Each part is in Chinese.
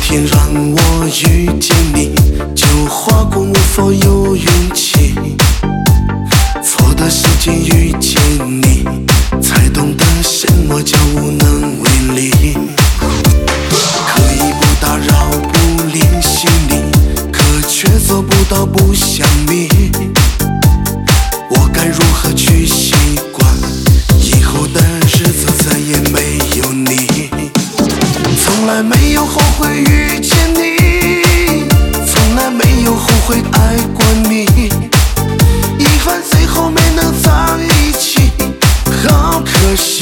天让我遇见你，就划过无否有运气。错的时间遇见你，才懂得什么叫无能为力。可以不打扰不联系你，可却做不到不想你。我该如何去习惯以后的日子再也没有你？从来没有后悔遇见你，从来没有后悔爱过你。遗憾最后没能在一起，好可惜。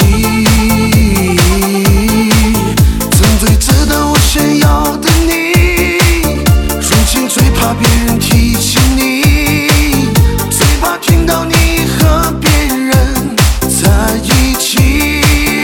曾最值得我炫耀的你，如今最怕别人提起你，最怕听到你和别人在一起。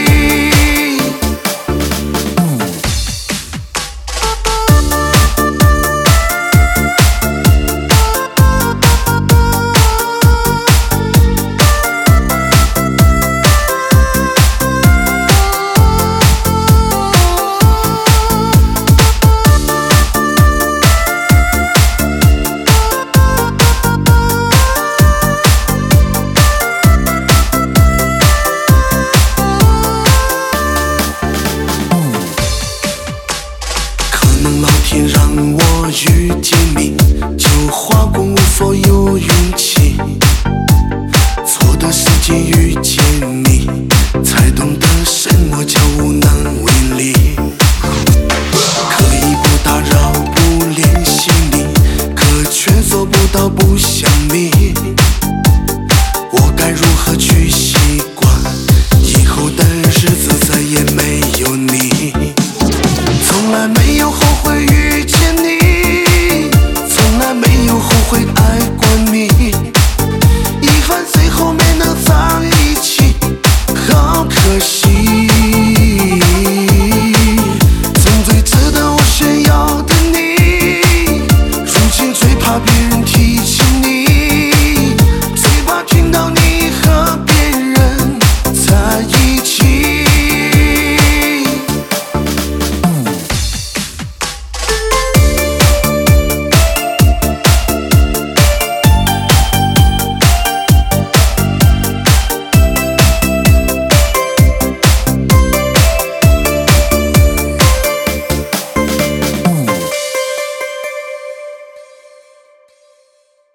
老天让我遇见你，就划过无否有运气。错的时间遇见你，才懂得什么叫无能为力。可以不打扰不联系你，可却做不到不想你。我该如何去习惯以后的日子再也没有你？从来没有后悔遇见你，从来没有后悔爱过你。遗憾最后没能在一起，好可惜。